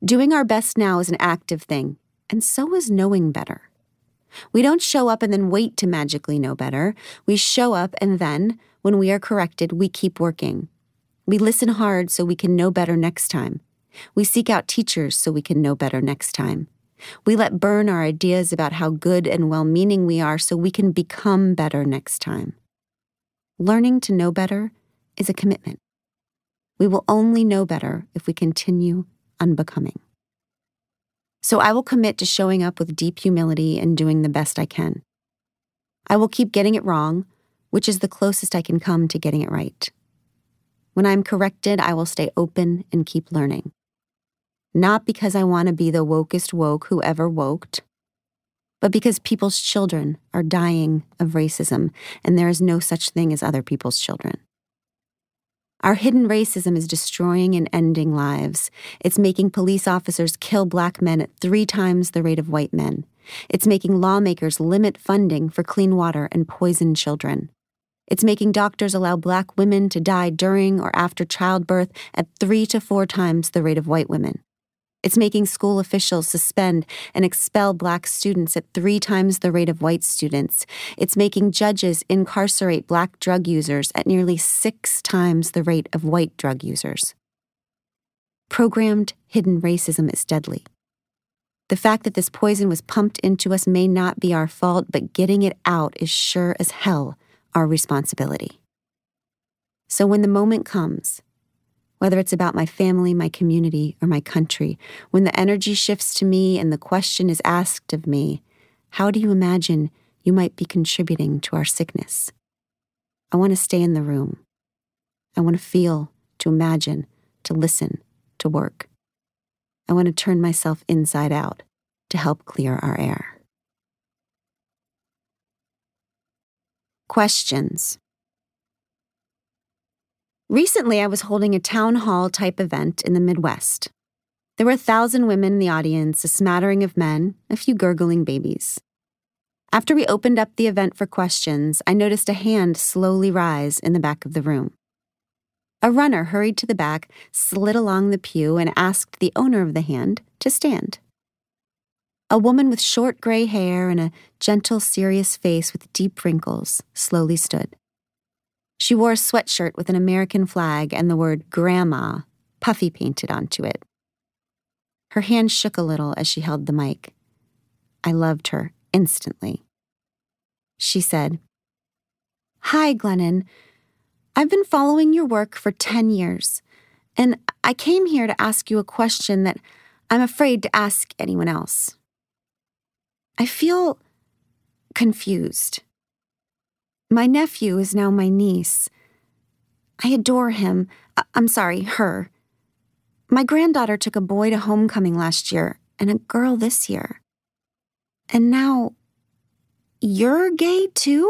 Doing our best now is an active thing, and so is knowing better. We don't show up and then wait to magically know better. We show up and then, when we are corrected, we keep working. We listen hard so we can know better next time. We seek out teachers so we can know better next time. We let burn our ideas about how good and well-meaning we are so we can become better next time. Learning to know better is a commitment. We will only know better if we continue unbecoming. So I will commit to showing up with deep humility and doing the best I can. I will keep getting it wrong, which is the closest I can come to getting it right. When I'm corrected, I will stay open and keep learning. Not because I want to be the wokest woke who ever woked, but because people's children are dying of racism, and there is no such thing as other people's children. Our hidden racism is destroying and ending lives. It's making police officers kill Black men at 3 times the rate of white men. It's making lawmakers limit funding for clean water and poison children. It's making doctors allow Black women to die during or after childbirth at 3 to 4 times the rate of white women. It's making school officials suspend and expel Black students at 3 times the rate of white students. It's making judges incarcerate Black drug users at nearly 6 times the rate of white drug users. Programmed, hidden racism is deadly. The fact that this poison was pumped into us may not be our fault, but getting it out is sure as hell our responsibility. So when the moment comes, whether it's about my family, my community, or my country, when the energy shifts to me and the question is asked of me, how do you imagine you might be contributing to our sickness? I want to stay in the room. I want to feel, to imagine, to listen, to work. I want to turn myself inside out to help clear our air. Questions. Recently, I was holding a town hall type event in the Midwest. There were 1,000 women in the audience, a smattering of men, a few gurgling babies. After we opened up the event for questions, I noticed a hand slowly rise in the back of the room. A runner hurried to the back, slid along the pew, and asked the owner of the hand to stand. A woman with short gray hair and a gentle, serious face with deep wrinkles slowly stood. She wore a sweatshirt with an American flag and the word Grandma puffy painted onto it. Her hand shook a little as she held the mic. I loved her instantly. She said, "Hi, Glennon. I've been following your work for 10 years, and I came here to ask you a question that I'm afraid to ask anyone else. I feel confused. My nephew is now my niece. I adore him. Her. My granddaughter took a boy to homecoming last year and a girl this year. And now, you're gay too?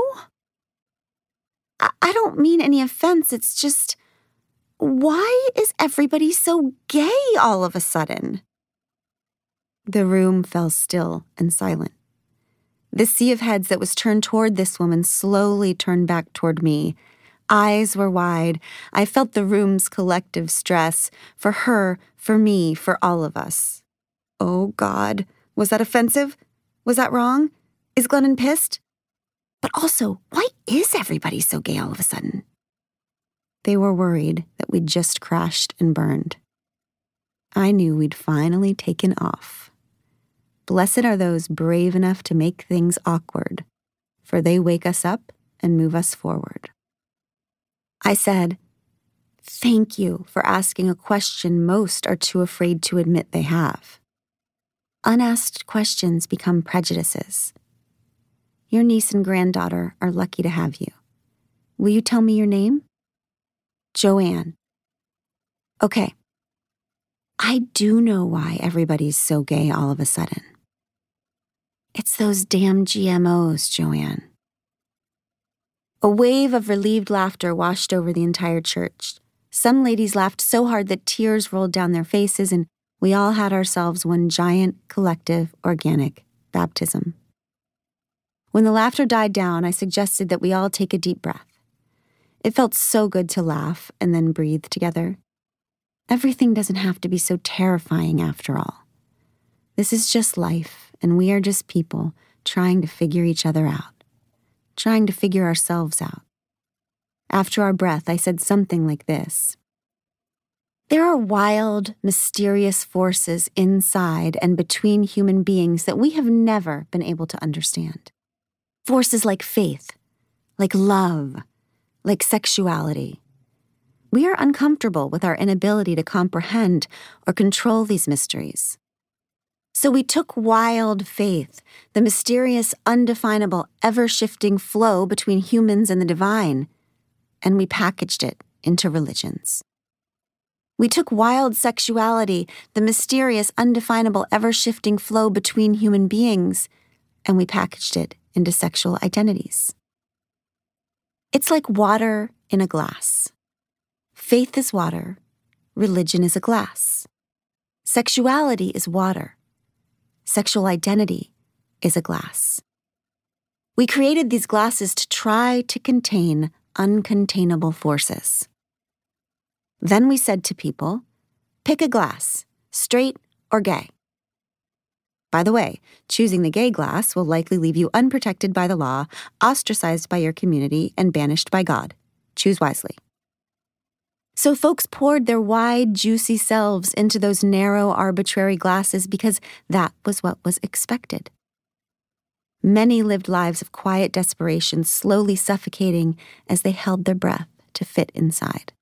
I don't mean any offense, it's just, why is everybody so gay all of a sudden?" The room fell still and silent. The sea of heads that was turned toward this woman slowly turned back toward me. Eyes were wide. I felt the room's collective stress. For her, for me, for all of us. Oh, God. Was that offensive? Was that wrong? Is Glennon pissed? But also, why is everybody so gay all of a sudden? They were worried that we'd just crashed and burned. I knew we'd finally taken off. Blessed are those brave enough to make things awkward, for they wake us up and move us forward. I said, "Thank you for asking a question most are too afraid to admit they have. Unasked questions become prejudices. Your niece and granddaughter are lucky to have you. Will you tell me your name?" "Joanne." "Okay. I do know why everybody's so gay all of a sudden. It's those damn GMOs, Joanne." A wave of relieved laughter washed over the entire church. Some ladies laughed so hard that tears rolled down their faces, and we all had ourselves one giant, collective, organic baptism. When the laughter died down, I suggested that we all take a deep breath. It felt so good to laugh and then breathe together. Everything doesn't have to be so terrifying after all. This is just life, and we are just people trying to figure each other out, trying to figure ourselves out. After our breath, I said something like this. There are wild, mysterious forces inside and between human beings that we have never been able to understand. Forces like faith, like love, like sexuality. We are uncomfortable with our inability to comprehend or control these mysteries. So we took wild faith, the mysterious, undefinable, ever-shifting flow between humans and the divine, and we packaged it into religions. We took wild sexuality, the mysterious, undefinable, ever-shifting flow between human beings, and we packaged it into sexual identities. It's like water in a glass. Faith is water. Religion is a glass. Sexuality is water. Sexual identity is a glass. We created these glasses to try to contain uncontainable forces. Then we said to people, pick a glass, straight or gay. By the way, choosing the gay glass will likely leave you unprotected by the law, ostracized by your community, and banished by God. Choose wisely. So folks poured their wide, juicy selves into those narrow, arbitrary glasses because that was what was expected. Many lived lives of quiet desperation, slowly suffocating as they held their breath to fit inside.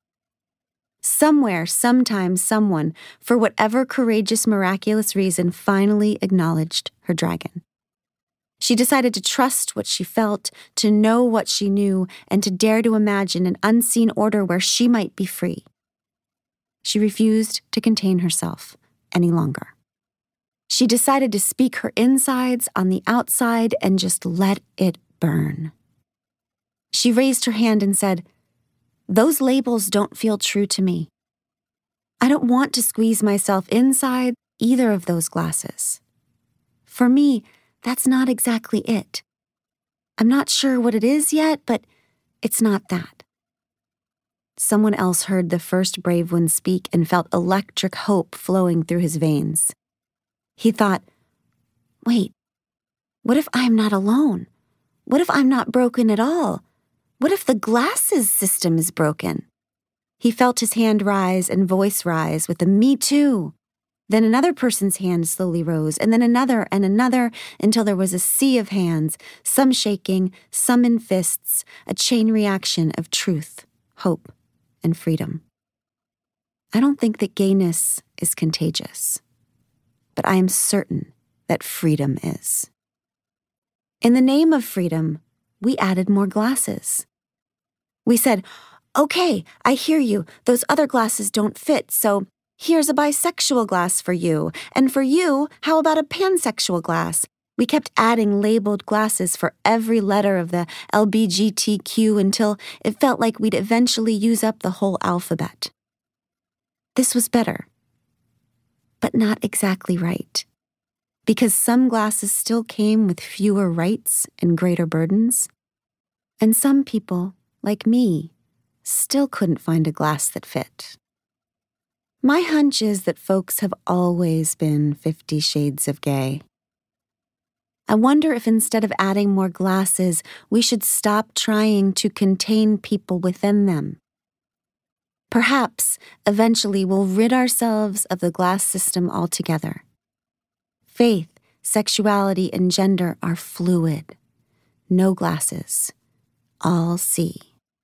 Somewhere, sometime, someone, for whatever courageous, miraculous reason, finally acknowledged her dragon. She decided to trust what she felt, to know what she knew, and to dare to imagine an unseen order where she might be free. She refused to contain herself any longer. She decided to speak her insides on the outside and just let it burn. She raised her hand and said, "Those labels don't feel true to me. I don't want to squeeze myself inside either of those glasses. For me, that's not exactly it. I'm not sure what it is yet, but it's not that." Someone else heard the first brave one speak and felt electric hope flowing through his veins. He thought, wait, what if I'm not alone? What if I'm not broken at all? What if the glasses system is broken? He felt his hand rise and voice rise with a "me too." Then another person's hand slowly rose, and then another and another, until there was a sea of hands, some shaking, some in fists, a chain reaction of truth, hope, and freedom. I don't think that gayness is contagious, but I am certain that freedom is. In the name of freedom, we added more glasses. We said, okay, I hear you. Those other glasses don't fit, so here's a bisexual glass for you. And for you, how about a pansexual glass? We kept adding labeled glasses for every letter of the LBGTQ until it felt like we'd eventually use up the whole alphabet. This was better, but not exactly right. Because some glasses still came with fewer rights and greater burdens. And some people, like me, still couldn't find a glass that fit. My hunch is that folks have always been 50 shades of gay. I wonder if instead of adding more glasses, we should stop trying to contain people within them. Perhaps, eventually, we'll rid ourselves of the glass system altogether. Faith, sexuality, and gender are fluid. No glasses. All see.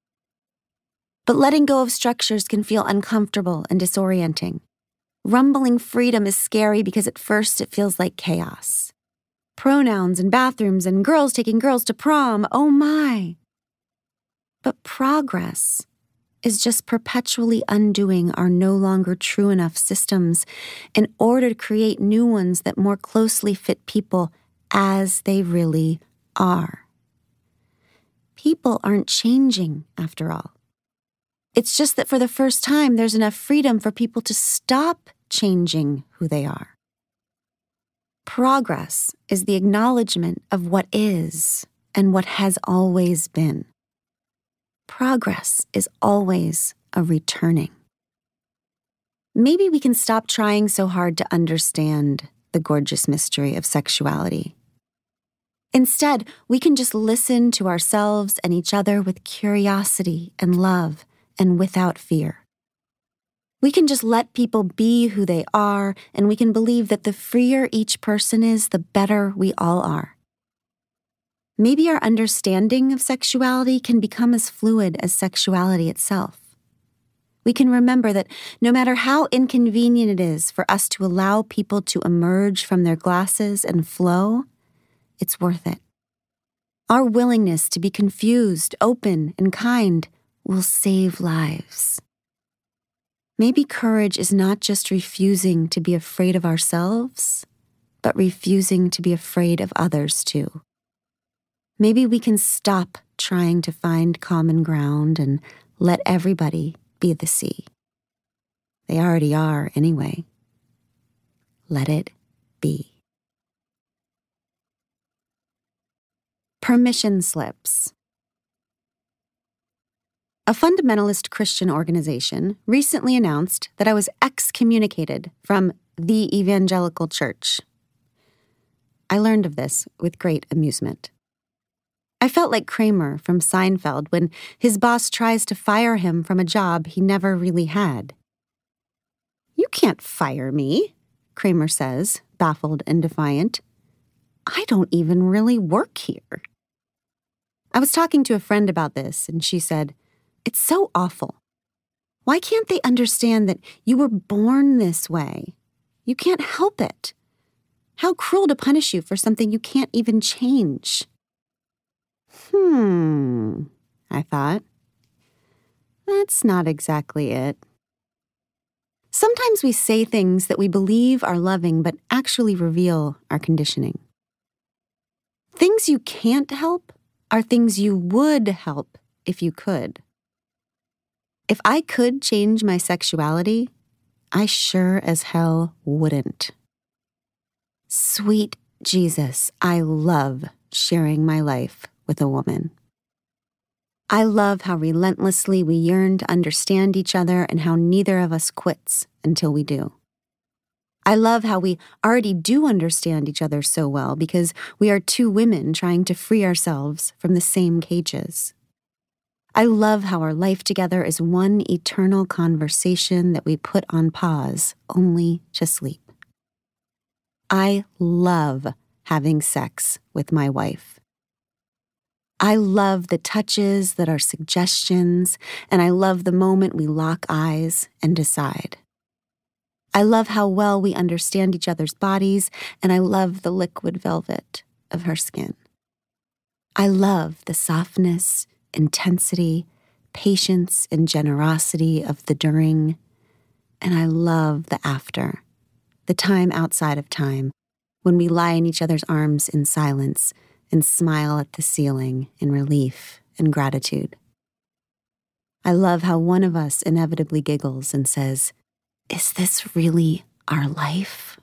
But letting go of structures can feel uncomfortable and disorienting. Rumbling freedom is scary because at first it feels like chaos. Pronouns and bathrooms and girls taking girls to prom, oh my. But progress is just perpetually undoing our no longer true enough systems in order to create new ones that more closely fit people as they really are. People aren't changing, after all. It's just that for the first time, there's enough freedom for people to stop changing who they are. Progress is the acknowledgement of what is and what has always been. Progress is always a returning. Maybe we can stop trying so hard to understand the gorgeous mystery of sexuality. Instead, we can just listen to ourselves and each other with curiosity and love and without fear. We can just let people be who they are, and we can believe that the freer each person is, the better we all are. Maybe our understanding of sexuality can become as fluid as sexuality itself. We can remember that no matter how inconvenient it is for us to allow people to emerge from their glasses and flow, it's worth it. Our willingness to be confused, open, and kind will save lives. Maybe courage is not just refusing to be afraid of ourselves, but refusing to be afraid of others too. Maybe we can stop trying to find common ground and let everybody be the sea. They already are anyway. Let it be. Permission slips. A fundamentalist Christian organization recently announced that I was excommunicated from the evangelical church. I learned of this with great amusement. I felt like Kramer from Seinfeld when his boss tries to fire him from a job he never really had. "You can't fire me," Kramer says, baffled and defiant. "I don't even really work here." I was talking to a friend about this, and she said, "It's so awful. Why can't they understand that you were born this way? You can't help it. How cruel to punish you for something you can't even change." I thought. That's not exactly it. Sometimes we say things that we believe are loving but actually reveal our conditioning. Things you can't help are things you would help if you could. If I could change my sexuality, I sure as hell wouldn't. Sweet Jesus, I love sharing my life with a woman. I love how relentlessly we yearn to understand each other and how neither of us quits until we do. I love how we already do understand each other so well because we are two women trying to free ourselves from the same cages. I love how our life together is one eternal conversation that we put on pause only to sleep. I love having sex with my wife. I love the touches that are suggestions, and I love the moment we lock eyes and decide. I love how well we understand each other's bodies, and I love the liquid velvet of her skin. I love the softness, intensity, patience, and generosity of the during, and I love the after, the time outside of time, when we lie in each other's arms in silence and smile at the ceiling in relief and gratitude. I love how one of us inevitably giggles and says, "Is this really our life?"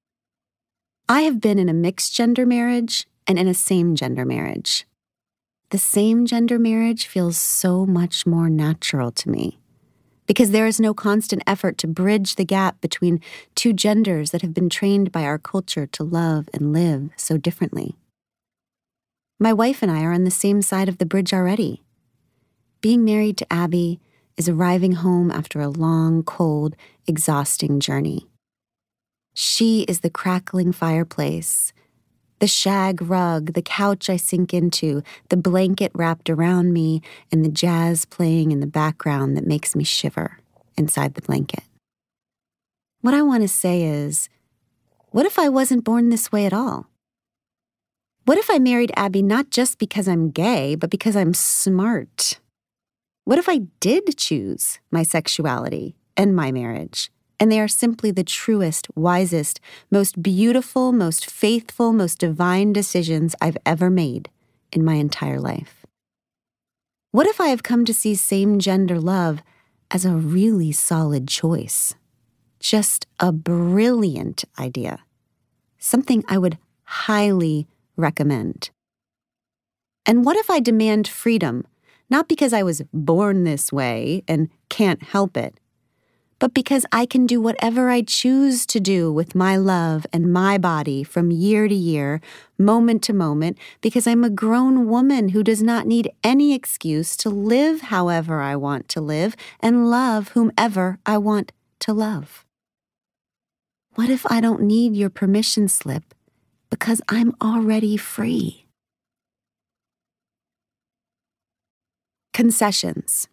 I have been in a mixed-gender marriage and in a same-gender marriage. The same-gender marriage feels so much more natural to me because there is no constant effort to bridge the gap between two genders that have been trained by our culture to love and live so differently. My wife and I are on the same side of the bridge already. Being married to Abby is arriving home after a long, cold, exhausting journey. She is the crackling fireplace, the shag rug, the couch I sink into, the blanket wrapped around me, and the jazz playing in the background that makes me shiver inside the blanket. What I want to say is, what if I wasn't born this way at all? What if I married Abby not just because I'm gay, but because I'm smart? What if I did choose my sexuality and my marriage, and they are simply the truest, wisest, most beautiful, most faithful, most divine decisions I've ever made in my entire life? What if I have come to see same-gender love as a really solid choice? Just a brilliant idea. Something I would highly recommend. And what if I demand freedom, not because I was born this way and can't help it, but because I can do whatever I choose to do with my love and my body from year to year, moment to moment, because I'm a grown woman who does not need any excuse to live however I want to live and love whomever I want to love. What if I don't need your permission slip because I'm already free? Concessions.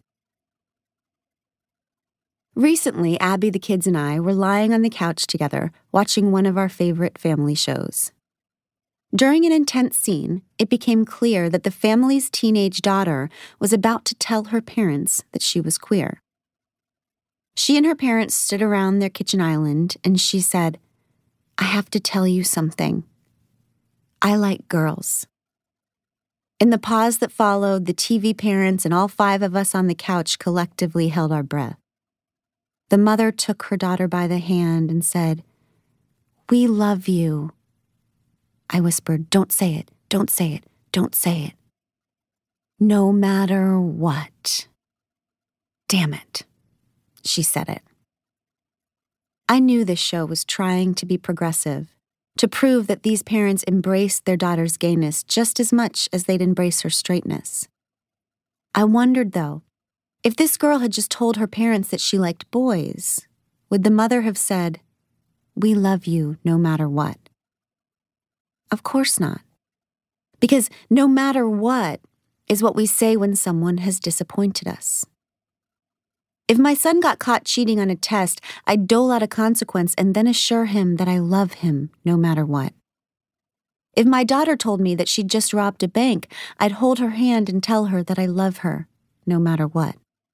Recently, Abby, the kids, and I were lying on the couch together, watching one of our favorite family shows. During an intense scene, it became clear that the family's teenage daughter was about to tell her parents that she was queer. She and her parents stood around their kitchen island, and she said, "I have to tell you something. I like girls." In the pause that followed, the TV parents and all 5 of us on the couch collectively held our breath. The mother took her daughter by the hand and said, "We love you." I whispered, "Don't say it, don't say it, don't say it." "No matter what." "Damn it." She said it. I knew this show was trying to be progressive, to prove that these parents embraced their daughter's gayness just as much as they'd embrace her straightness. I wondered, though, if this girl had just told her parents that she liked boys, would the mother have said, "We love you no matter what"? Of course not. Because no matter what is what we say when someone has disappointed us. If my son got caught cheating on a test, I'd dole out a consequence and then assure him that I love him no matter what. If my daughter told me that she'd just robbed a bank, I'd hold her hand and tell her that I love her no matter what.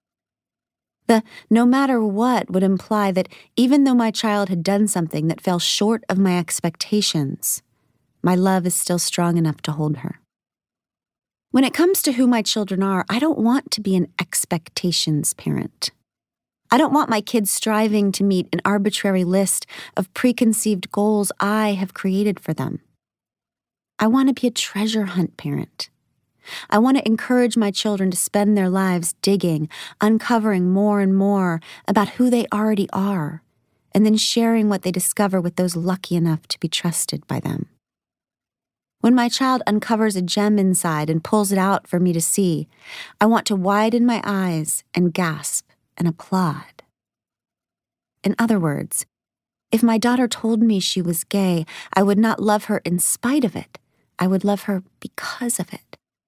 The no matter what would imply that even though my child had done something that fell short of my expectations, my love is still strong enough to hold her. When it comes to who my children are, I don't want to be an expectations parent. I don't want my kids striving to meet an arbitrary list of preconceived goals I have created for them. I want to be a treasure hunt parent. I want to encourage my children to spend their lives digging, uncovering more and more about who they already are, and then sharing what they discover with those lucky enough to be trusted by them. When my child uncovers a gem inside and pulls it out for me to see, I want to widen my eyes and gasp and applaud. In other words, if my daughter told me she was gay, I would not love her in spite of it. I would love her because of it.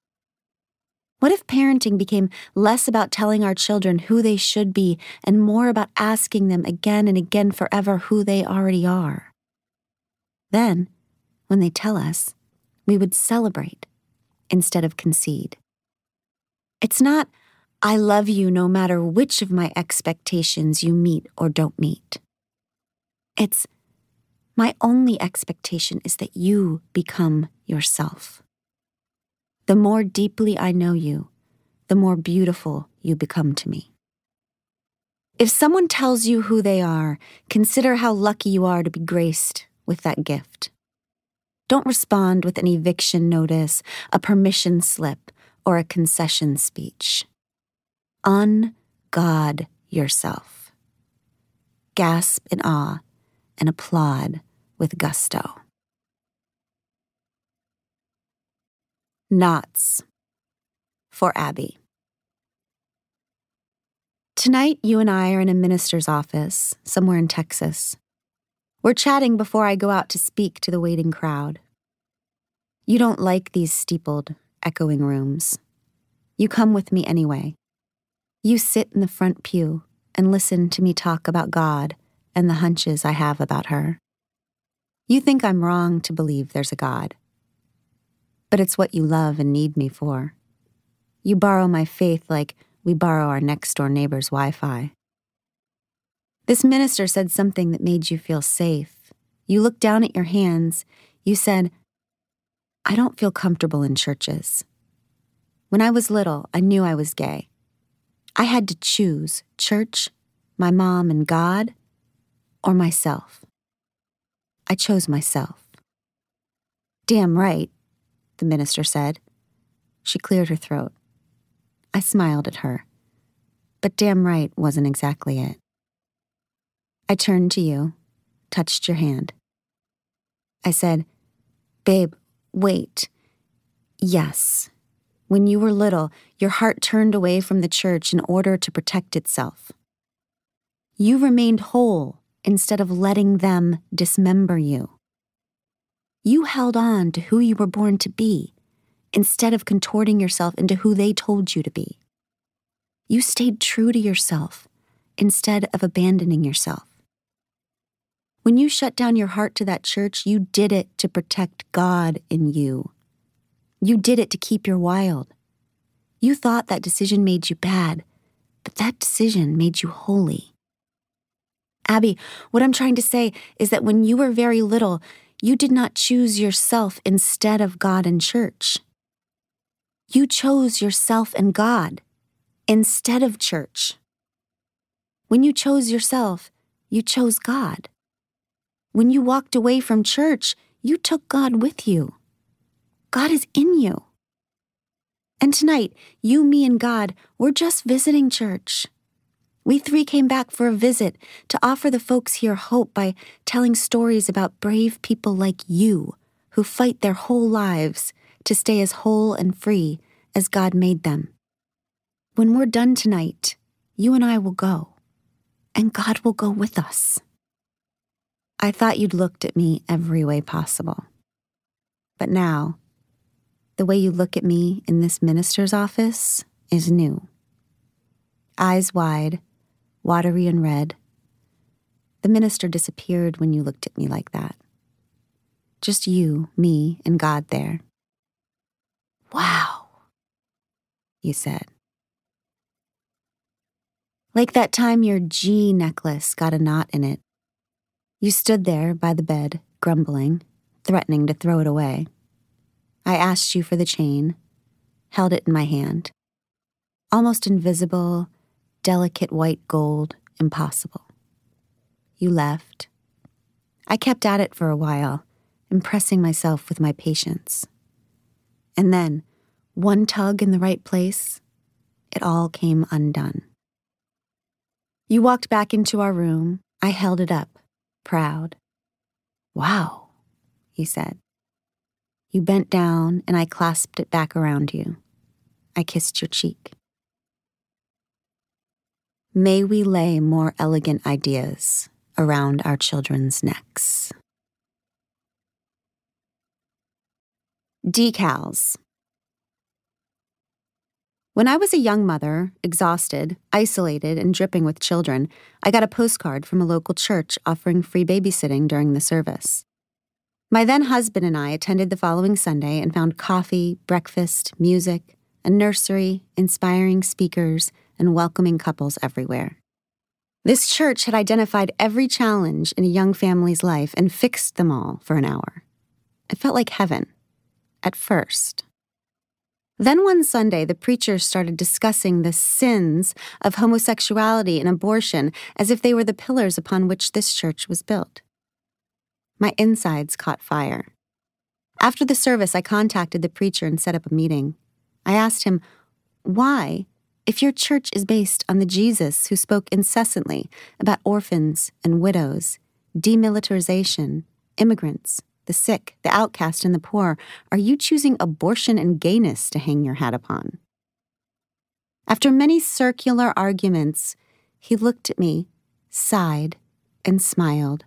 What if parenting became less about telling our children who they should be and more about asking them again and again forever who they already are? Then, when they tell us, we would celebrate instead of concede. It's not, "I love you no matter which of my expectations you meet or don't meet." It's, "My only expectation is that you become yourself. The more deeply I know you, the more beautiful you become to me." If someone tells you who they are, consider how lucky you are to be graced with that gift. Don't respond with an eviction notice, a permission slip, or a concession speech. Un-God yourself. Gasp in awe and applaud with gusto. Knots. For Abby. Tonight, you and I are in a minister's office, somewhere in Texas. We're chatting before I go out to speak to the waiting crowd. You don't like these steepled, echoing rooms. You come with me anyway. You sit in the front pew and listen to me talk about God and the hunches I have about her. You think I'm wrong to believe there's a God. But it's what you love and need me for. You borrow my faith like we borrow our next-door neighbor's Wi-Fi. This minister said something that made you feel safe. You looked down at your hands. You said, "I don't feel comfortable in churches." When I was little, I knew I was gay. I had to choose church, my mom and God, or myself. I chose myself. "Damn right," the minister said. She cleared her throat. I smiled at her, but damn right wasn't exactly it. I turned to you, touched your hand. I said, "Babe, wait. Yes. When you were little, your heart turned away from the church in order to protect itself. You remained whole instead of letting them dismember you. You held on to who you were born to be instead of contorting yourself into who they told you to be. You stayed true to yourself instead of abandoning yourself. When you shut down your heart to that church, you did it to protect God in you. You did it to keep your wild. You thought that decision made you bad, but that decision made you holy. Abby, what I'm trying to say is that when you were very little, you did not choose yourself instead of God and church. You chose yourself and God instead of church. When you chose yourself, you chose God. When you walked away from church, you took God with you. God is in you. And tonight, you, me, and God, we're just visiting church. We three came back for a visit to offer the folks here hope by telling stories about brave people like you who fight their whole lives to stay as whole and free as God made them. When we're done tonight, you and I will go, and God will go with us. I thought you'd looked at me every way possible. But now, the way you look at me in this minister's office is new. Eyes wide, watery and red. The minister disappeared when you looked at me like that. Just you, me, and God there. Wow, you said. Like that time your G necklace got a knot in it. You stood there by the bed, grumbling, threatening to throw it away. I asked you for the chain, held it in my hand. Almost invisible, delicate white gold, impossible. You left. I kept at it for a while, impressing myself with my patience. And then, one tug in the right place, it all came undone. You walked back into our room. I held it up, proud. Wow, you said. You bent down and I clasped it back around you. I kissed your cheek. May we lay more elegant ideas around our children's necks. Decals. When I was a young mother, exhausted, isolated, and dripping with children, I got a postcard from a local church offering free babysitting during the service. My then husband and I attended the following Sunday and found coffee, breakfast, music, a nursery, inspiring speakers, and welcoming couples everywhere. This church had identified every challenge in a young family's life and fixed them all for an hour. It felt like heaven, at first. Then one Sunday, the preacher started discussing the sins of homosexuality and abortion as if they were the pillars upon which this church was built. My insides caught fire. After the service, I contacted the preacher and set up a meeting. I asked him, why, if your church is based on the Jesus who spoke incessantly about orphans and widows, demilitarization, immigrants, the sick, the outcast, and the poor, are you choosing abortion and gayness to hang your hat upon? After many circular arguments, he looked at me, sighed, and smiled.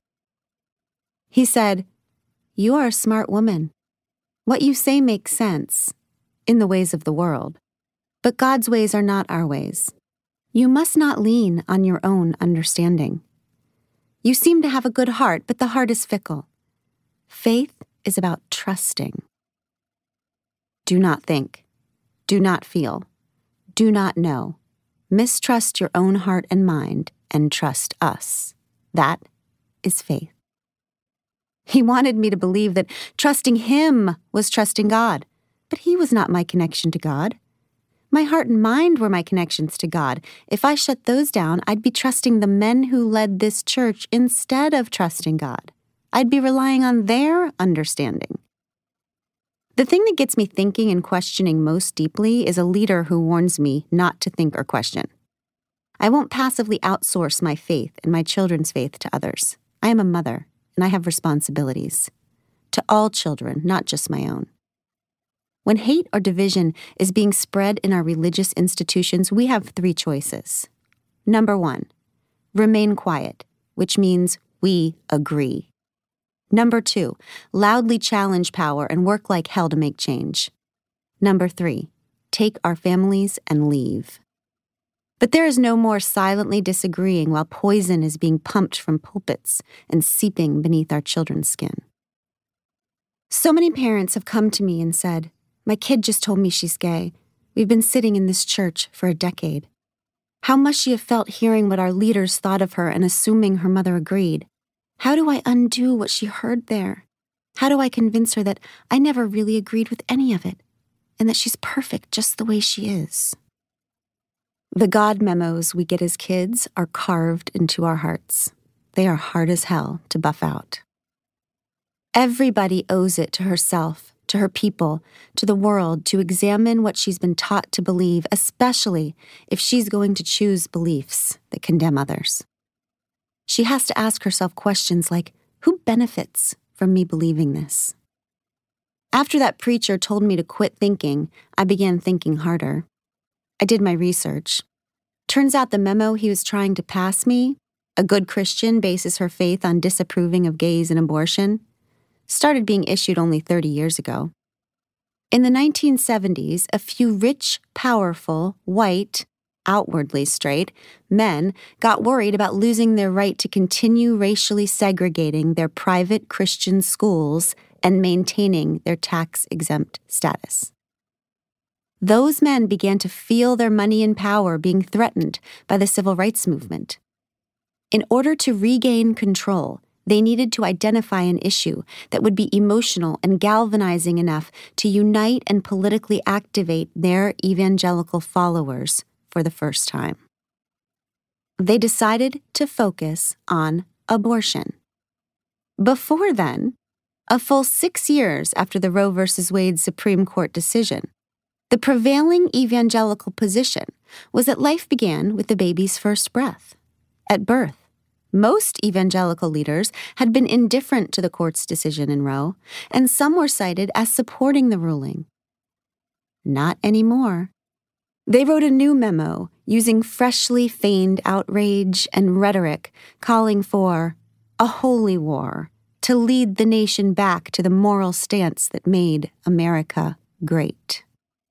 He said, "You are a smart woman. What you say makes sense, in the ways of the world. But God's ways are not our ways. You must not lean on your own understanding. You seem to have a good heart, but the heart is fickle. Faith is about trusting. Do not think. Do not feel. Do not know. Mistrust your own heart and mind and trust us. That is faith." He wanted me to believe that trusting him was trusting God, but he was not my connection to God. My heart and mind were my connections to God. If I shut those down, I'd be trusting the men who led this church instead of trusting God. I'd be relying on their understanding. The thing that gets me thinking and questioning most deeply is a leader who warns me not to think or question. I won't passively outsource my faith and my children's faith to others. I am a mother, and I have responsibilities. To all children, not just my own. When hate or division is being spread in our religious institutions, we have 3 choices. Number 1, remain quiet, which means we agree. Number 2, loudly challenge power and work like hell to make change. Number 3, take our families and leave. But there is no more silently disagreeing while poison is being pumped from pulpits and seeping beneath our children's skin. So many parents have come to me and said, "My kid just told me she's gay. We've been sitting in this church for a decade. How must she have felt hearing what our leaders thought of her and assuming her mother agreed? How do I undo what she heard there? How do I convince her that I never really agreed with any of it and that she's perfect just the way she is?" The God memos we get as kids are carved into our hearts. They are hard as hell to buff out. Everybody owes it to herself, to her people, to the world to examine what she's been taught to believe, especially if she's going to choose beliefs that condemn others. She has to ask herself questions like, who benefits from me believing this? After that preacher told me to quit thinking, I began thinking harder. I did my research. Turns out the memo he was trying to pass me, a good Christian bases her faith on disapproving of gays and abortion, started being issued only 30 years ago. In the 1970s, a few rich, powerful, white, outwardly straight men got worried about losing their right to continue racially segregating their private Christian schools and maintaining their tax-exempt status. Those men began to feel their money and power being threatened by the civil rights movement. In order to regain control, they needed to identify an issue that would be emotional and galvanizing enough to unite and politically activate their evangelical followers for the first time. They decided to focus on abortion. Before then, a full 6 years after the Roe v. Wade Supreme Court decision, the prevailing evangelical position was that life began with the baby's first breath, at birth. Most evangelical leaders had been indifferent to the court's decision in Roe, and some were cited as supporting the ruling. Not anymore. They wrote a new memo using freshly feigned outrage and rhetoric calling for a holy war to lead the nation back to the moral stance that made America great.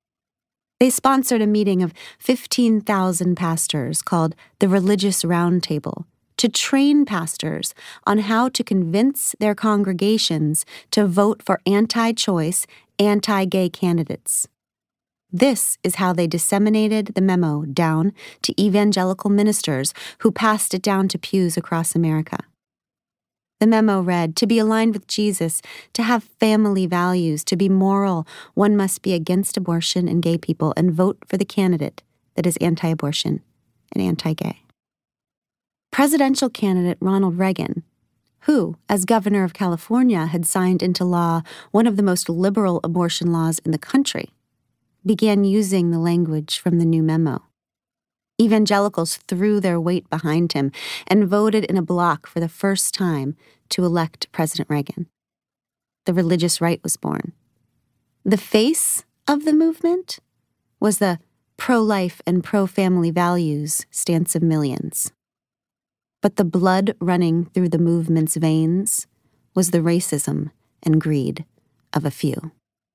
They sponsored a meeting of 15,000 pastors called the Religious Roundtable to train pastors on how to convince their congregations to vote for anti-choice, anti-gay candidates. This is how they disseminated the memo down to evangelical ministers who passed it down to pews across America. The memo read, to be aligned with Jesus, to have family values, to be moral, one must be against abortion and gay people and vote for the candidate that is anti-abortion and anti-gay. Presidential candidate Ronald Reagan, who, as governor of California, had signed into law one of the most liberal abortion laws in the country, began using the language from the new memo. Evangelicals threw their weight behind him and voted in a bloc for the first time to elect President Reagan. The religious right was born. The face of the movement was the pro-life and pro-family values stance of millions. But the blood running through the movement's veins was the racism and greed of a few.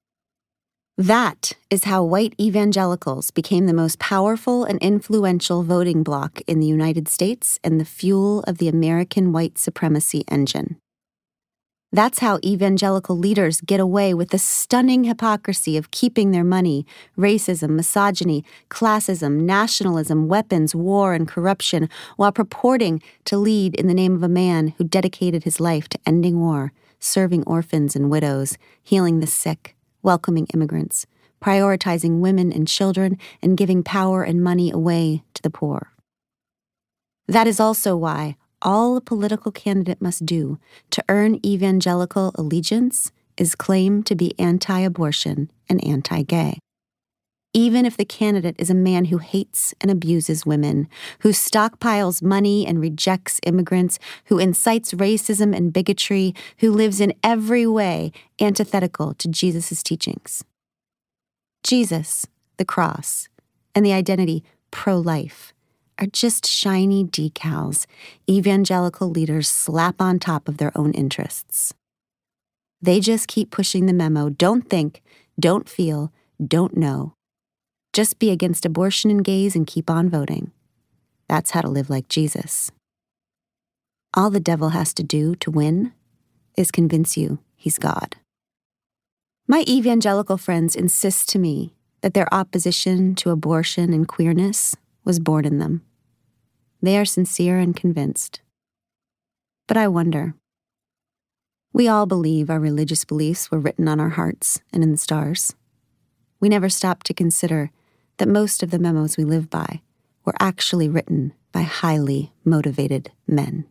That is how white evangelicals became the most powerful and influential voting bloc in the United States and the fuel of the American white supremacy engine. That's how evangelical leaders get away with the stunning hypocrisy of keeping their money, racism, misogyny, classism, nationalism, weapons, war, and corruption, while purporting to lead in the name of a man who dedicated his life to ending war, serving orphans and widows, healing the sick, welcoming immigrants, prioritizing women and children, and giving power and money away to the poor. That is also why all a political candidate must do to earn evangelical allegiance is claim to be anti-abortion and anti-gay. even if the candidate is a man who hates and abuses women, who stockpiles money and rejects immigrants, who incites racism and bigotry, who lives in every way antithetical to Jesus' teachings. Jesus, the cross, and the identity pro-life are just shiny decals evangelical leaders slap on top of their own interests. They just keep pushing the memo, don't think, don't feel, don't know. Just be against abortion and gays and keep on voting. That's how to live like Jesus. All the devil has to do to win is convince you he's God. My evangelical friends insist to me that their opposition to abortion and queerness was born in them. They are sincere and convinced. But I wonder. We all believe our religious beliefs were written on our hearts and in the stars. We never stop to consider that most of the memos we live by were actually written by highly motivated men.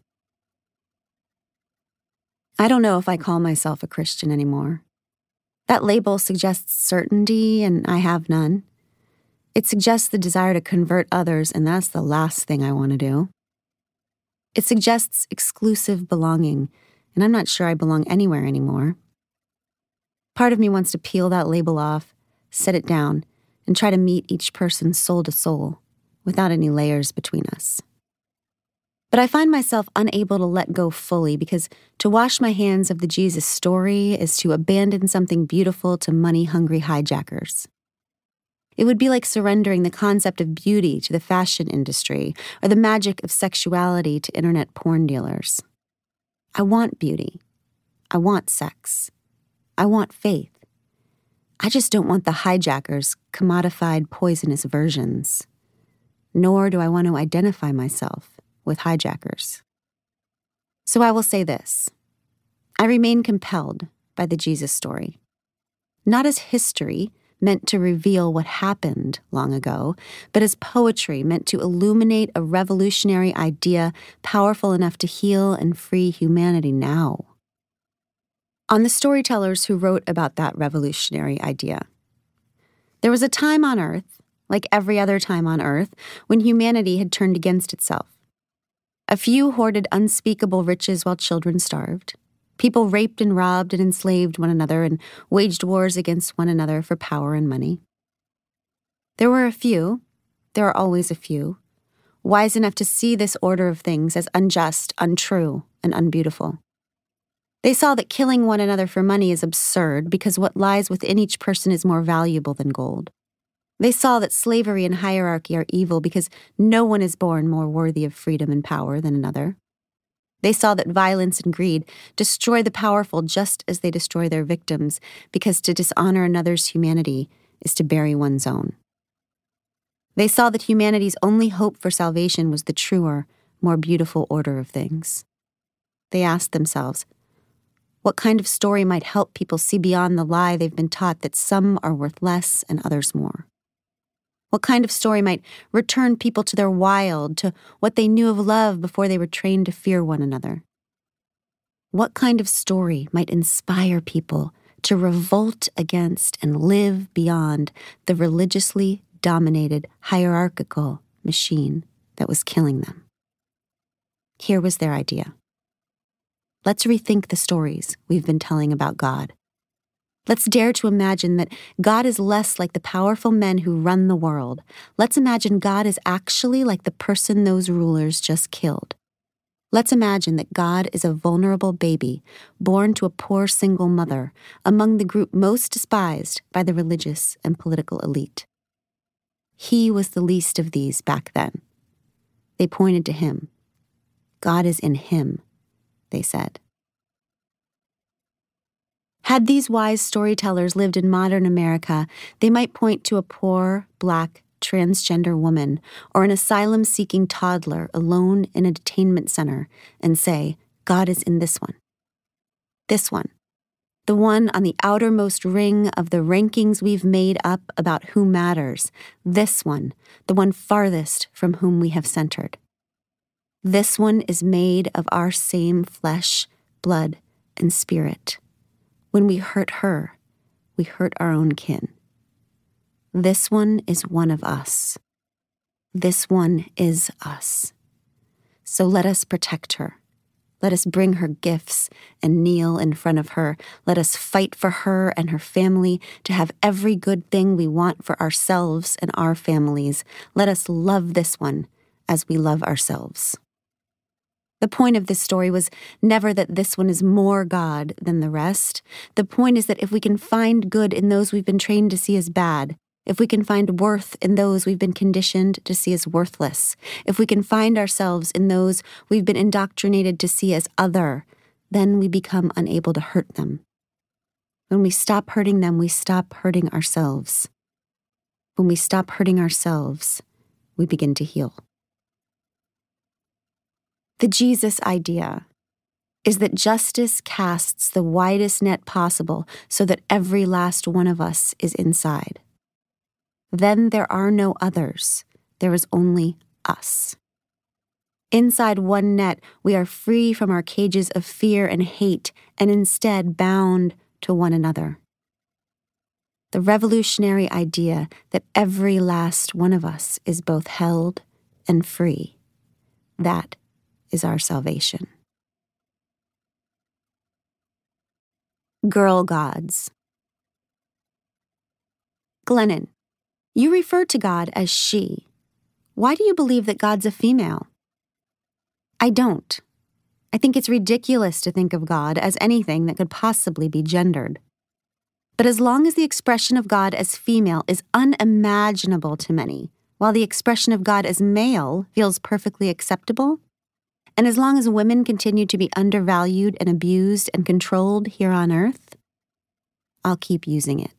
I don't know if I call myself a Christian anymore. That label suggests certainty, and I have none. It suggests the desire to convert others, and that's the last thing I want to do. It suggests exclusive belonging, and I'm not sure I belong anywhere anymore. Part of me wants to peel that label off, set it down, and try to meet each person soul to soul, without any layers between us. But I find myself unable to let go fully because to wash my hands of the Jesus story is to abandon something beautiful to money-hungry hijackers. It would be like surrendering the concept of beauty to the fashion industry or the magic of sexuality to internet porn dealers. I want beauty. I want sex. I want faith. I just don't want the hijackers' commodified, poisonous versions. Nor do I want to identify myself with hijackers. So I will say this. I remain compelled by the Jesus story. Not as history meant to reveal what happened long ago, but as poetry meant to illuminate a revolutionary idea powerful enough to heal and free humanity now. On the storytellers who wrote about that revolutionary idea. There was a time on Earth, like every other time on Earth, when humanity had turned against itself. A few hoarded unspeakable riches while children starved. People raped and robbed and enslaved one another and waged wars against one another for power and money. There were a few, there are always a few, wise enough to see this order of things as unjust, untrue, and unbeautiful. They saw that killing one another for money is absurd because what lies within each person is more valuable than gold. They saw that slavery and hierarchy are evil because no one is born more worthy of freedom and power than another. They saw that violence and greed destroy the powerful just as they destroy their victims because to dishonor another's humanity is to bury one's own. They saw that humanity's only hope for salvation was the truer, more beautiful order of things. They asked themselves, what kind of story might help people see beyond the lie they've been taught that some are worth less and others more? What kind of story might return people to their wild, to what they knew of love before they were trained to fear one another? What kind of story might inspire people to revolt against and live beyond the religiously dominated, hierarchical machine that was killing them? Here was their idea. Let's rethink the stories we've been telling about God. Let's dare to imagine that God is less like the powerful men who run the world. Let's imagine God is actually like the person those rulers just killed. Let's imagine that God is a vulnerable baby born to a poor single mother among the group most despised by the religious and political elite. He was the least of these back then. They pointed to him. God is in him, they said. Had these wise storytellers lived in modern America, they might point to a poor, Black, transgender woman or an asylum-seeking toddler alone in a detainment center and say, God is in this one. This one. The one on the outermost ring of the rankings we've made up about who matters. This one, the one farthest from whom we have centered. This one is made of our same flesh, blood, and spirit. When we hurt her, we hurt our own kin. This one is one of us. This one is us. So let us protect her. Let us bring her gifts and kneel in front of her. Let us fight for her and her family to have every good thing we want for ourselves and our families. Let us love this one as we love ourselves. The point of this story was never that this one is more God than the rest. The point is that if we can find good in those we've been trained to see as bad, if we can find worth in those we've been conditioned to see as worthless, if we can find ourselves in those we've been indoctrinated to see as other, then we become unable to hurt them. When we stop hurting them, we stop hurting ourselves. When we stop hurting ourselves, we begin to heal. The Jesus idea is that justice casts the widest net possible so that every last one of us is inside. Then there are no others. There is only us. Inside one net, we are free from our cages of fear and hate and instead bound to one another. The revolutionary idea that every last one of us is both held and free, that is our salvation. Girl gods. Glennon, you refer to God as she. Why do you believe that God's a female? I don't. I think it's ridiculous to think of God as anything that could possibly be gendered. But as long as the expression of God as female is unimaginable to many, while the expression of God as male feels perfectly acceptable, and as long as women continue to be undervalued and abused and controlled here on earth, I'll keep using it.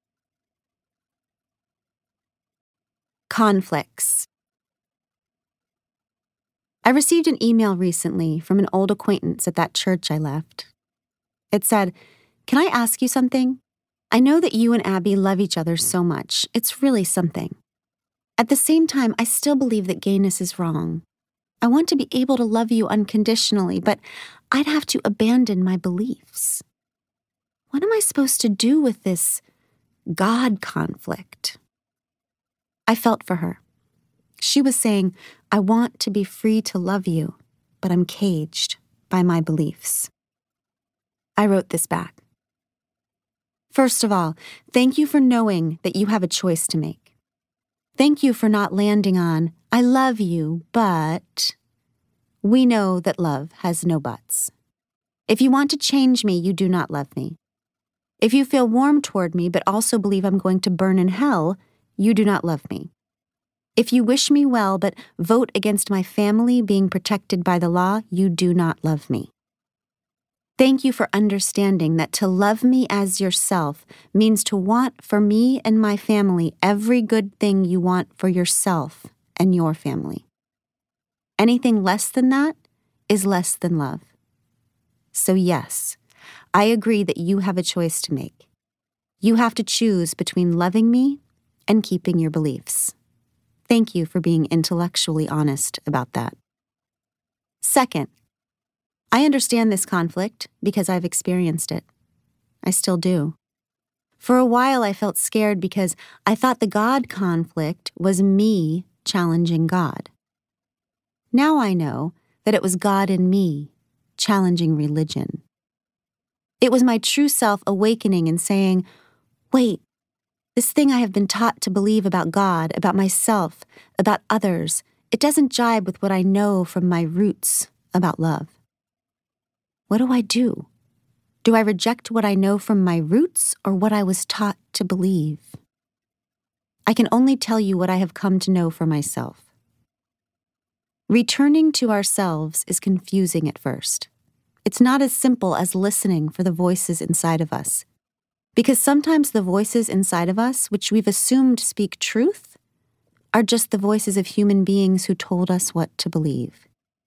Conflicts. I received an email recently from an old acquaintance at that church I left. It said, "Can I ask you something? I know that you and Abby love each other so much. It's really something. At the same time, I still believe that gayness is wrong. I want to be able to love you unconditionally, but I'd have to abandon my beliefs. What am I supposed to do with this God conflict?" I felt for her. She was saying, "I want to be free to love you, but I'm caged by my beliefs." I wrote this back. First of all, thank you for knowing that you have a choice to make. Thank you for not landing on, "I love you, but..." We know that love has no buts. If you want to change me, you do not love me. If you feel warm toward me but also believe I'm going to burn in hell, you do not love me. If you wish me well but vote against my family being protected by the law, you do not love me. Thank you for understanding that to love me as yourself means to want for me and my family every good thing you want for yourself and your family. Anything less than that is less than love. So yes, I agree that you have a choice to make. You have to choose between loving me and keeping your beliefs. Thank you for being intellectually honest about that. Second, I understand this conflict because I've experienced it. I still do. For a while, I felt scared because I thought the God conflict was me challenging God. Now I know that it was God in me challenging religion. It was my true self awakening and saying, wait, this thing I have been taught to believe about God, about myself, about others, it doesn't jibe with what I know from my roots about love. What do I do? Do I reject what I know from my roots or what I was taught to believe? I can only tell you what I have come to know for myself. Returning to ourselves is confusing at first. It's not as simple as listening for the voices inside of us. Because sometimes the voices inside of us, which we've assumed speak truth, are just the voices of human beings who told us what to believe.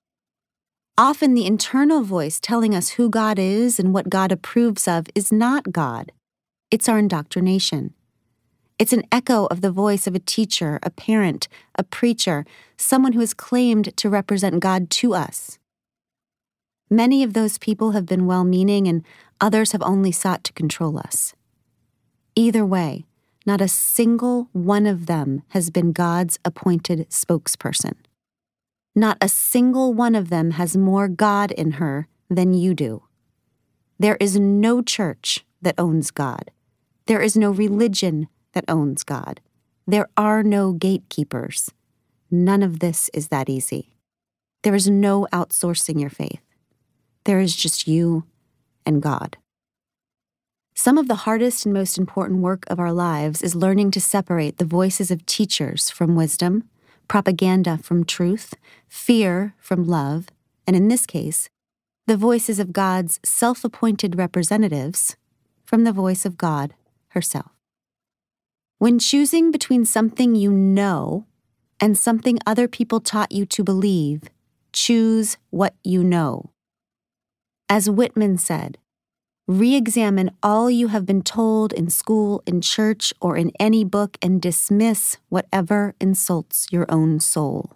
Often the internal voice telling us who God is and what God approves of is not God. It's our indoctrination. It's an echo of the voice of a teacher, a parent, a preacher, someone who has claimed to represent God to us. Many of those people have been well-meaning and others have only sought to control us. Either way, not a single one of them has been God's appointed spokesperson. Not a single one of them has more God in her than you do. There is no church that owns God. There is no religion that owns God. There are no gatekeepers. None of this is that easy. There is no outsourcing your faith. There is just you and God. Some of the hardest and most important work of our lives is learning to separate the voices of teachers from wisdom, propaganda from truth, fear from love, and in this case, the voices of God's self-appointed representatives from the voice of God herself. When choosing between something you know and something other people taught you to believe, choose what you know. As Whitman said, re-examine all you have been told in school, in church, or in any book and dismiss whatever insults your own soul.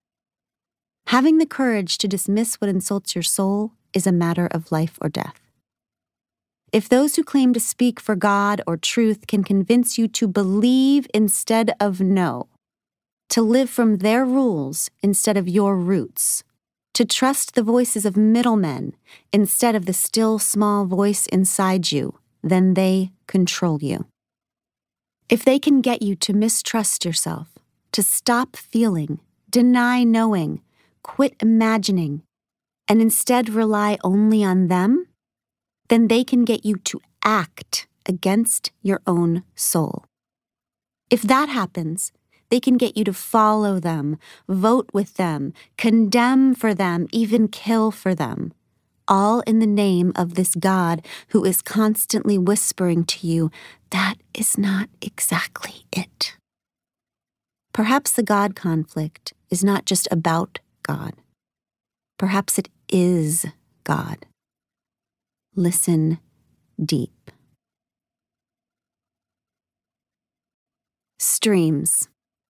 Having the courage to dismiss what insults your soul is a matter of life or death. If those who claim to speak for God or truth can convince you to believe instead of know, to live from their rules instead of your roots, to trust the voices of middlemen instead of the still small voice inside you, then they control you. If they can get you to mistrust yourself, to stop feeling, deny knowing, quit imagining, and instead rely only on them, then they can get you to act against your own soul. If that happens, they can get you to follow them, vote with them, condemn for them, even kill for them, all in the name of this God who is constantly whispering to you, that is not exactly it. Perhaps the God conflict is not just about God. Perhaps it is God. Listen deep. Streams.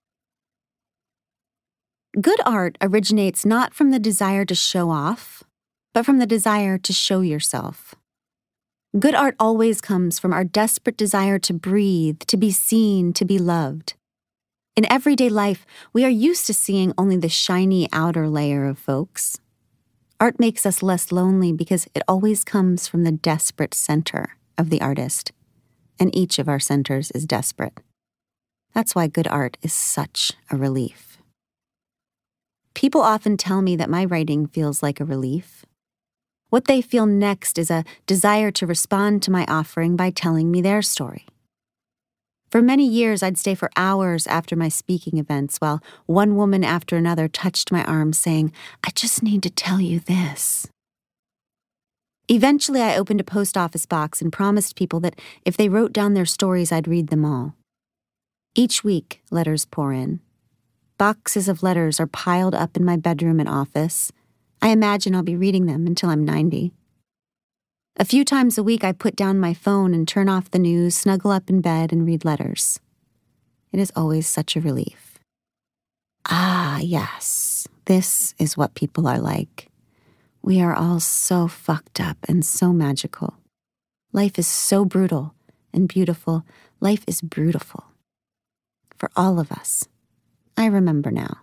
Good art originates not from the desire to show off, but from the desire to show yourself. Good art always comes from our desperate desire to breathe, to be seen, to be loved. In everyday life, we are used to seeing only the shiny outer layer of folks. Art makes us less lonely because it always comes from the desperate center of the artist, and each of our centers is desperate. That's why good art is such a relief. People often tell me that my writing feels like a relief. What they feel next is a desire to respond to my offering by telling me their story. For many years, I'd stay for hours after my speaking events while one woman after another touched my arm saying, "I just need to tell you this." Eventually, I opened a post office box and promised people that if they wrote down their stories, I'd read them all. Each week, letters pour in. Boxes of letters are piled up in my bedroom and office. I imagine I'll be reading them until I'm 90. A few times a week, I put down my phone and turn off the news, snuggle up in bed, and read letters. It is always such a relief. Ah, yes, this is what people are like. We are all so fucked up and so magical. Life is so brutal and beautiful. Life is beautiful. For all of us. I remember now.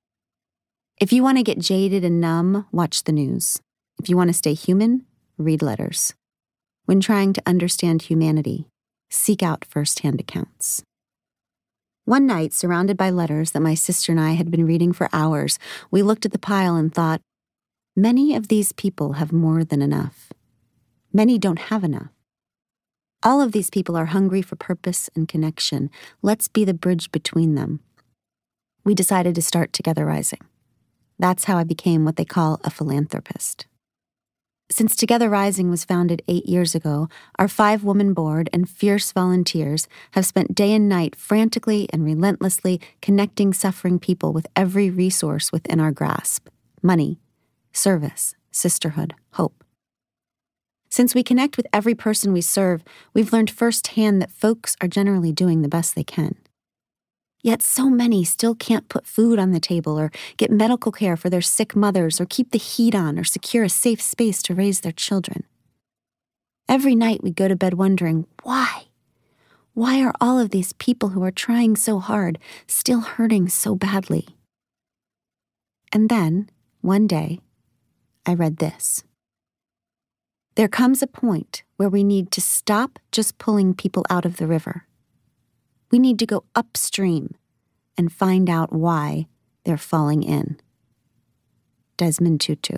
If you want to get jaded and numb, watch the news. If you want to stay human, read letters. When trying to understand humanity, seek out first-hand accounts. One night, surrounded by letters that my sister and I had been reading for hours, we looked at the pile and thought, many of these people have more than enough. Many don't have enough. All of these people are hungry for purpose and connection. Let's be the bridge between them. We decided to start Together Rising. That's how I became what they call a philanthropist. Since Together Rising was founded 8 years ago, our 5-woman board and fierce volunteers have spent day and night frantically and relentlessly connecting suffering people with every resource within our grasp: money, service, sisterhood, hope. Since we connect with every person we serve, we've learned firsthand that folks are generally doing the best they can. Yet so many still can't put food on the table or get medical care for their sick mothers or keep the heat on or secure a safe space to raise their children. Every night we go to bed wondering, why? Why are all of these people who are trying so hard still hurting so badly? And then, one day, I read this. There comes a point where we need to stop just pulling people out of the river. We need to go upstream and find out why they're falling in. Desmond Tutu.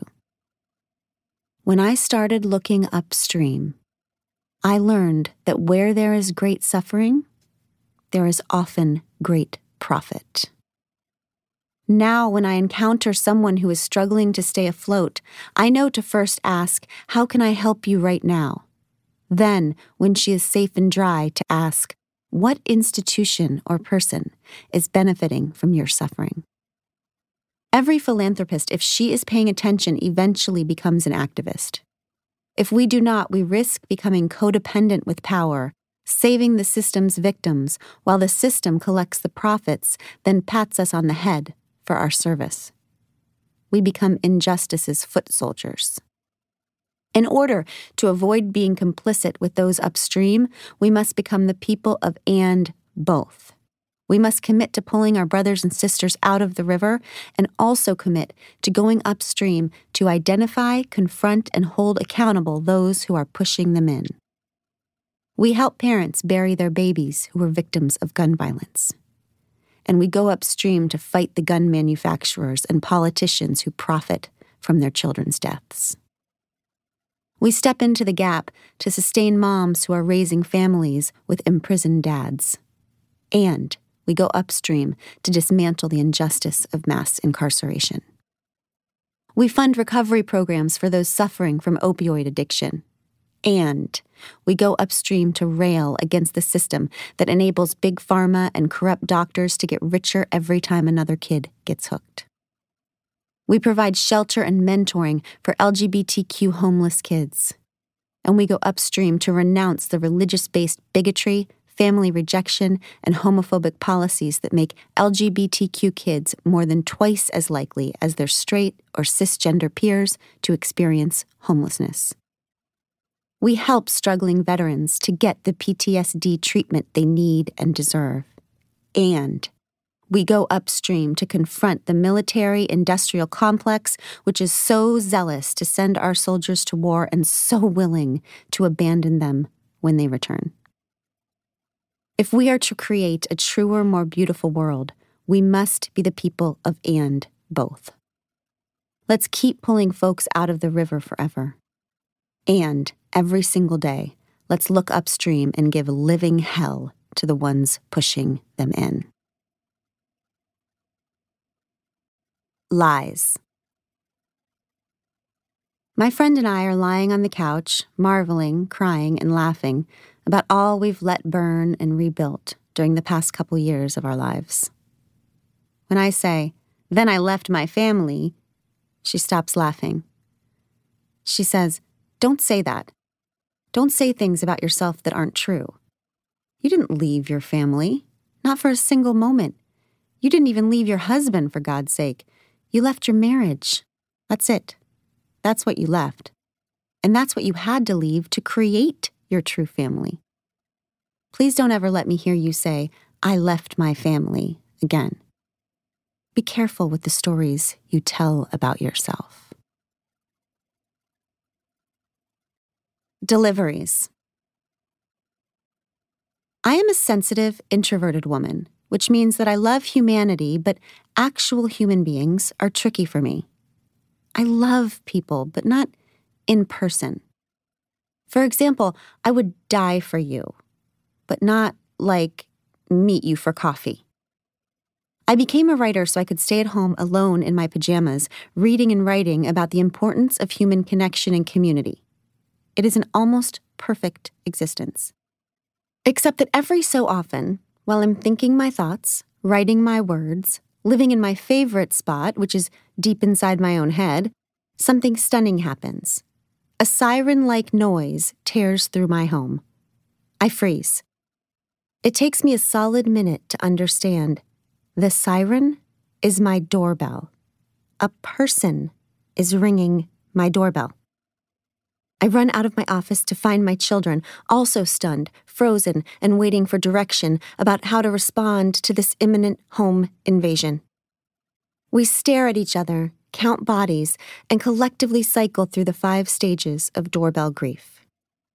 When I started looking upstream, I learned that where there is great suffering, there is often great profit. Now, when I encounter someone who is struggling to stay afloat, I know to first ask, how can I help you right now? Then, when she is safe and dry, to ask, what institution or person is benefiting from your suffering? Every philanthropist, if she is paying attention, eventually becomes an activist. If we do not, we risk becoming codependent with power, saving the system's victims while the system collects the profits, then pats us on the head for our service. We become injustice's foot soldiers. In order to avoid being complicit with those upstream, we must become the people of and both. We must commit to pulling our brothers and sisters out of the river and also commit to going upstream to identify, confront, and hold accountable those who are pushing them in. We help parents bury their babies who were victims of gun violence. And we go upstream to fight the gun manufacturers and politicians who profit from their children's deaths. We step into the gap to sustain moms who are raising families with imprisoned dads. And we go upstream to dismantle the injustice of mass incarceration. We fund recovery programs for those suffering from opioid addiction. And we go upstream to rail against the system that enables big pharma and corrupt doctors to get richer every time another kid gets hooked. We provide shelter and mentoring for LGBTQ homeless kids. And we go upstream to renounce the religious-based bigotry, family rejection, and homophobic policies that make LGBTQ kids more than twice as likely as their straight or cisgender peers to experience homelessness. We help struggling veterans to get the PTSD treatment they need and deserve. And we go upstream to confront the military-industrial complex, which is so zealous to send our soldiers to war and so willing to abandon them when they return. If we are to create a truer, more beautiful world, we must be the people of and both. Let's keep pulling folks out of the river forever. And every single day, let's look upstream and give living hell to the ones pushing them in. Lies. My friend and I are lying on the couch, marveling, crying, and laughing about all we've let burn and rebuilt during the past couple years of our lives. When I say, "Then I left my family," she stops laughing. She says, "Don't say that. Don't say things about yourself that aren't true. You didn't leave your family, not for a single moment. You didn't even leave your husband, for God's sake. You left your marriage. That's it. That's what you left. And that's what you had to leave to create your true family. Please don't ever let me hear you say, 'I left my family,' again. Be careful with the stories you tell about yourself." Deliveries. I am a sensitive, introverted woman, which means that I love humanity, but actual human beings are tricky for me. I love people, but not in person. For example, I would die for you, but not, like, meet you for coffee. I became a writer so I could stay at home alone in my pajamas, reading and writing about the importance of human connection and community. It is an almost perfect existence. Except that every so often, while I'm thinking my thoughts, writing my words, living in my favorite spot, which is deep inside my own head, something stunning happens. A siren-like noise tears through my home. I freeze. It takes me a solid minute to understand. The siren is my doorbell. A person is ringing my doorbell. I run out of my office to find my children, also stunned, frozen, and waiting for direction about how to respond to this imminent home invasion. We stare at each other, count bodies, and collectively cycle through the 5 stages of doorbell grief.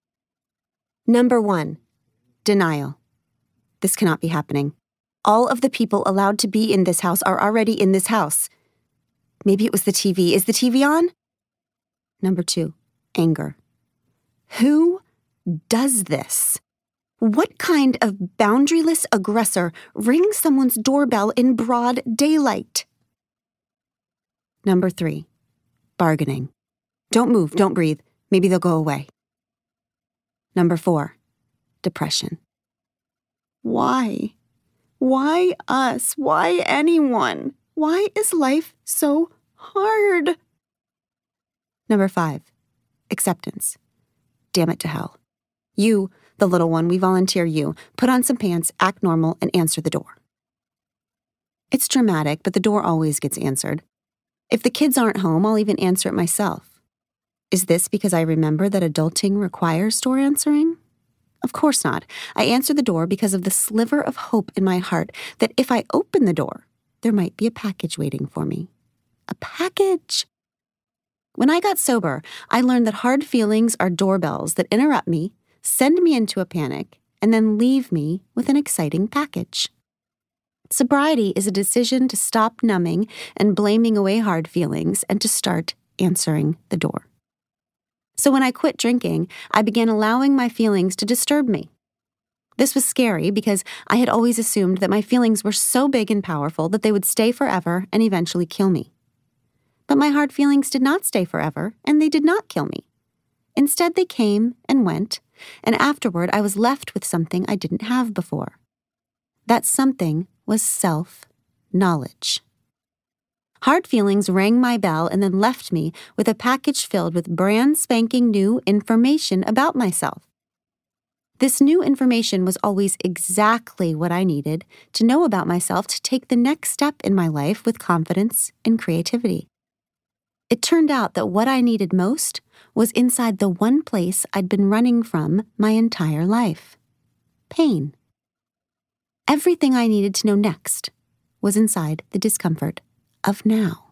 Number 1, denial. This cannot be happening. All of the people allowed to be in this house are already in this house. Maybe it was the TV. Is the TV on? Number 2, anger. Who does this? What kind of boundaryless aggressor rings someone's doorbell in broad daylight? Number 3, bargaining. Don't move, don't breathe. Maybe they'll go away. Number 4, depression. Why? Why us? Why anyone? Why is life so hard? Number 5, acceptance. Damn it to hell. You, the little one, we volunteer you. Put on some pants, act normal, and answer the door. It's dramatic, but the door always gets answered. If the kids aren't home, I'll even answer it myself. Is this because I remember that adulting requires door answering? Of course not. I answer the door because of the sliver of hope in my heart that if I open the door, there might be a package waiting for me. A package! When I got sober, I learned that hard feelings are doorbells that interrupt me, send me into a panic, and then leave me with an exciting package. Sobriety is a decision to stop numbing and blaming away hard feelings and to start answering the door. So when I quit drinking, I began allowing my feelings to disturb me. This was scary because I had always assumed that my feelings were so big and powerful that they would stay forever and eventually kill me. But my hard feelings did not stay forever, and they did not kill me. Instead, they came and went, and afterward I was left with something I didn't have before. That something was self-knowledge. Hard feelings rang my bell and then left me with a package filled with brand spanking new information about myself. This new information was always exactly what I needed to know about myself to take the next step in my life with confidence and creativity. It turned out that what I needed most was inside the one place I'd been running from my entire life: pain. Everything I needed to know next was inside the discomfort of now.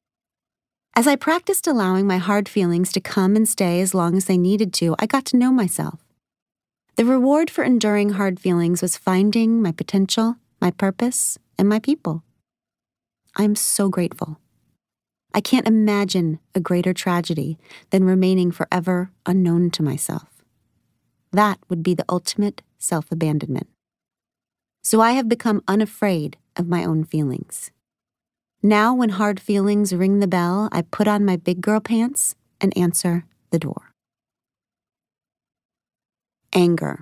As I practiced allowing my hard feelings to come and stay as long as they needed to, I got to know myself. The reward for enduring hard feelings was finding my potential, my purpose, and my people. I'm so grateful. I can't imagine a greater tragedy than remaining forever unknown to myself. That would be the ultimate self-abandonment. So I have become unafraid of my own feelings. Now when hard feelings ring the bell, I put on my big girl pants and answer the door. Anger.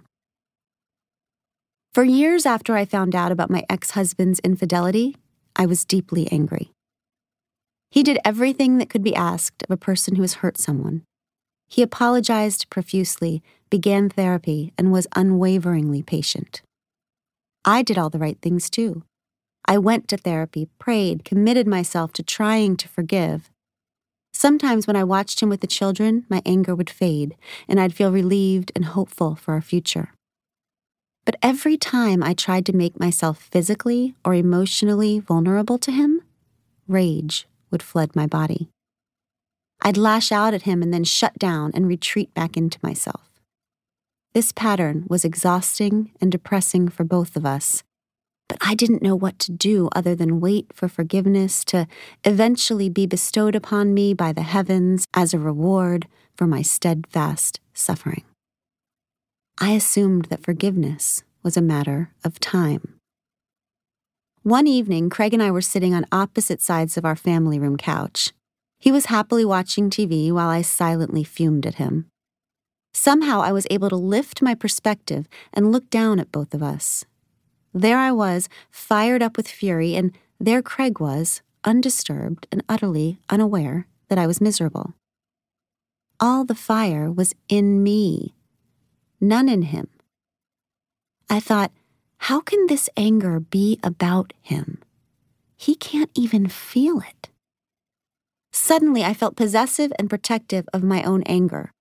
For years after I found out about my ex-husband's infidelity, I was deeply angry. He did everything that could be asked of a person who has hurt someone. He apologized profusely, began therapy, and was unwaveringly patient. I did all the right things too. I went to therapy, prayed, committed myself to trying to forgive. Sometimes when I watched him with the children, my anger would fade, and I'd feel relieved and hopeful for our future. But every time I tried to make myself physically or emotionally vulnerable to him, rage would flood my body. I'd lash out at him and then shut down and retreat back into myself. This pattern was exhausting and depressing for both of us, but I didn't know what to do other than wait for forgiveness to eventually be bestowed upon me by the heavens as a reward for my steadfast suffering. I assumed that forgiveness was a matter of time. One evening, Craig and I were sitting on opposite sides of our family room couch. He was happily watching TV while I silently fumed at him. Somehow I was able to lift my perspective and look down at both of us. There I was, fired up with fury, and there Craig was, undisturbed and utterly unaware that I was miserable. All the fire was in me, none in him. I thought, how can this anger be about him? He can't even feel it. Suddenly, I felt possessive and protective of my own anger.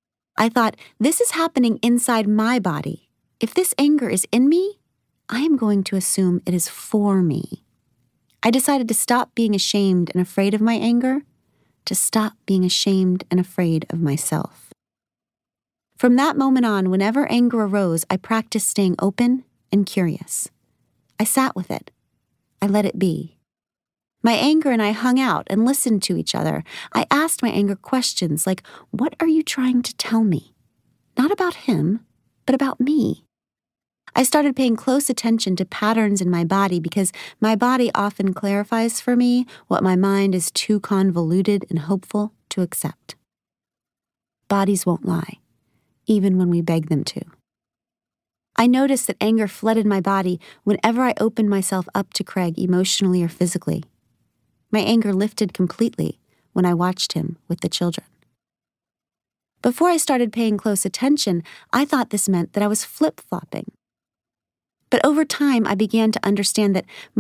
I thought, this is happening inside my body. If this anger is in me, I am going to assume it is for me. I decided to stop being ashamed and afraid of my anger, to stop being ashamed and afraid of myself. From that moment on, whenever anger arose, I practiced staying open and curious. I sat with it. I let it be. My anger and I hung out and listened to each other. I asked my anger questions like, what are you trying to tell me? Not about him, but about me. I started paying close attention to patterns in my body because my body often clarifies for me what my mind is too convoluted and hopeful to accept. Bodies won't lie, even when we beg them to. I noticed that anger flooded my body whenever I opened myself up to Craig emotionally or physically. My anger lifted completely when I watched him with the children. Before I started paying close attention, I thought this meant that I was flip-flopping. But over time, I began to understand that